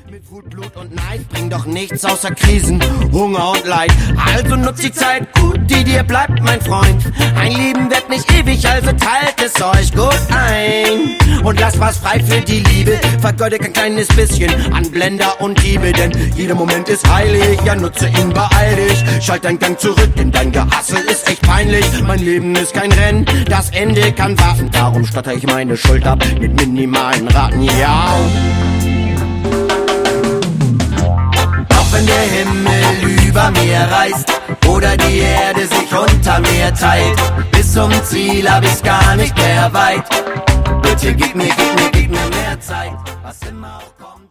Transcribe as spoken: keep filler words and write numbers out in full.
Mit Wut, Blut und Neid bringt doch nichts außer Krisen, Hunger und Leid. Also nutzt die Zeit gut, die dir bleibt, mein Freund. Ein Leben wird nicht ewig, also teilt es euch gut ein. Und lasst was frei für die Liebe, vergeudet ein kleines bisschen an Blender und Diebe. Denn jeder Moment ist heilig, ja nutze ihn, beeil dich. Schalt deinen Gang zurück, denn dein Gehassel ist echt peinlich. Mein Leben ist kein Rennen, das Ende kann warten. Darum stotter ich meine Schuld ab mit minimalen Raten, ja. Wenn der Himmel über mir reißt oder die Erde sich unter mir teilt, bis zum Ziel hab ich's gar nicht mehr weit. Bitte gib mir, gib mir, gib mir mehr Zeit, was immer auch kommt.